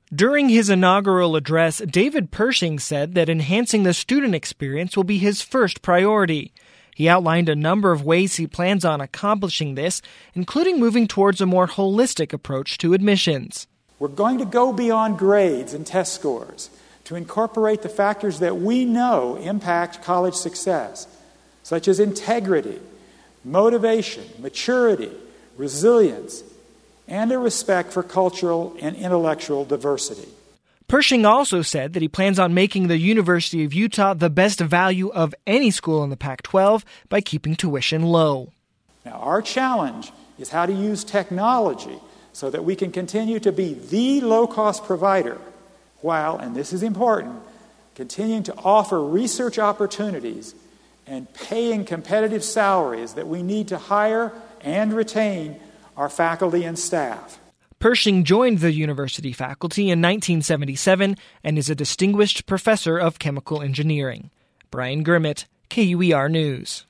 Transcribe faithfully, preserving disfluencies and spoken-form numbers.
During his inaugural address, David Pershing said that enhancing the student experience will be his first priority. He outlined a number of ways he plans on accomplishing this, including moving towards a more holistic approach to admissions. We're going to go beyond grades and test scores to incorporate the factors that we know impact college success, such as integrity, motivation, maturity, resilience, and a respect for cultural and intellectual diversity. Pershing also said that he plans on making the University of Utah the best value of any school in the Pac twelve by keeping tuition low. Now, our challenge is how to use technology so that we can continue to be the low-cost provider while, and this is important, continuing to offer research opportunities and paying competitive salaries that we need to hire and retain our faculty and staff. Pershing joined the university faculty in nineteen seventy-seven and is a distinguished professor of chemical engineering. Brian Grimmett, K U E R News.